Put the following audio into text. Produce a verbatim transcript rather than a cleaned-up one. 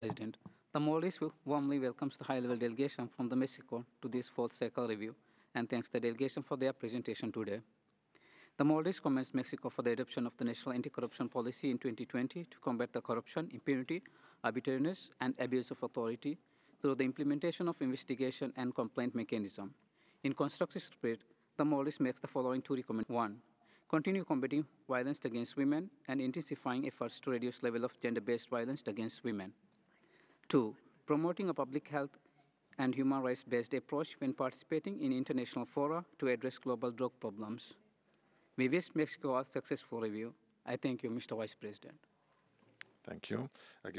President. The Maldives warmly welcomes the high-level delegation from the Mexico to this fourth cycle review and thanks the delegation for their presentation today. The Maldives commends Mexico for the adoption of the National Anti-Corruption Policy in twenty twenty to combat the corruption, impunity, arbitrariness, and abuse of authority through the implementation of investigation and complaint mechanism. In constructive spirit, the Maldives makes the following two recommendations. One, continue combating violence against women and intensifying efforts to reduce level of gender-based violence against women. Two, promoting a public health and human rights-based approach when participating in international fora to address global drug problems. We wish Mexico a successful review. I thank you, Mister Vice President. Thank you. I give